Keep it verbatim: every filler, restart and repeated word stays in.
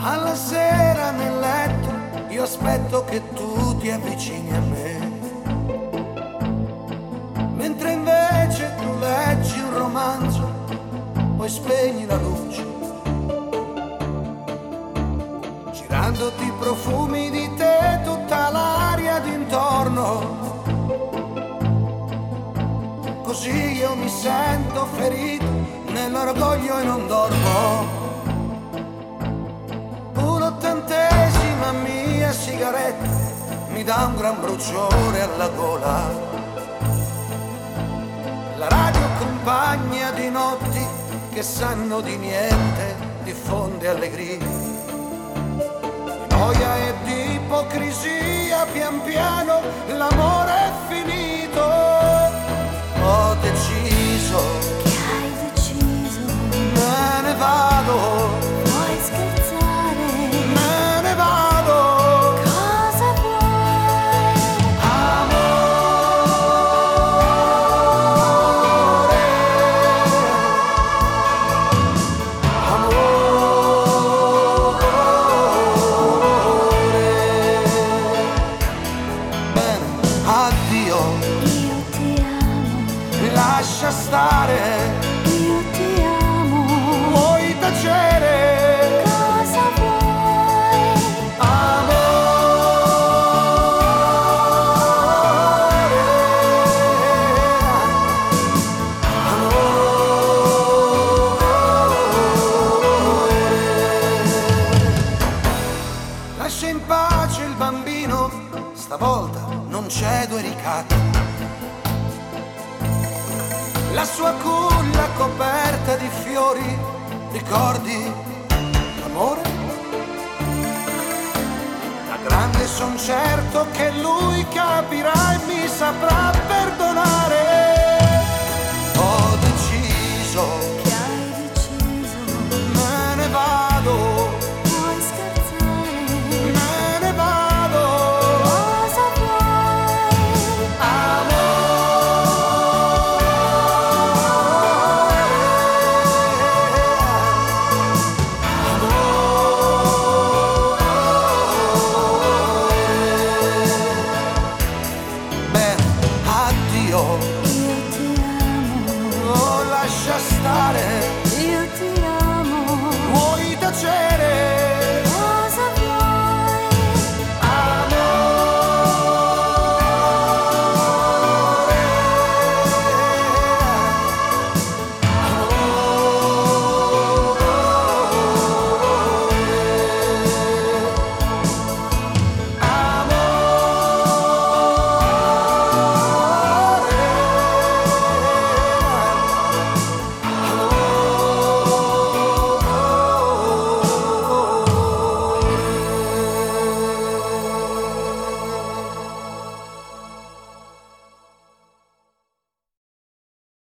Alla sera nel letto io aspetto che tu ti avvicini a me, mentre invece tu leggi un romanzo, poi spegni la luce, girandoti i profumi di te, tutta l'aria d'intorno. Così io mi sento ferito nell'orgoglio e non dormo. Un'ottantesima mia sigaretta mi dà un gran bruciore alla gola. La radio compagna di notti che sanno di niente diffonde allegria. Di noia e di ipocrisia pian piano l'amore è finito. Ho deciso, Che hai deciso? me ne vado, Vuoi scherzare? me ne vado. Cosa vuoi? Amore, amore. Bene, addio, Io ti amo, lascia stare, io ti amo. vuoi tacere. Cosa vuoi? Lascia in pace il bambino, stavolta non c'è due ricatti. La sua culla coperta di fiori, ricordi l'amore? Da grande son certo che lui capirà e mi saprà perdonare. Ho deciso, Che hai deciso? me ne vado, Vuoi scherzare? me ne vado. Cosa vuoi? Bene, addio, Io ti amo, oh, lascia stare, io ti amo. vuoi tacere.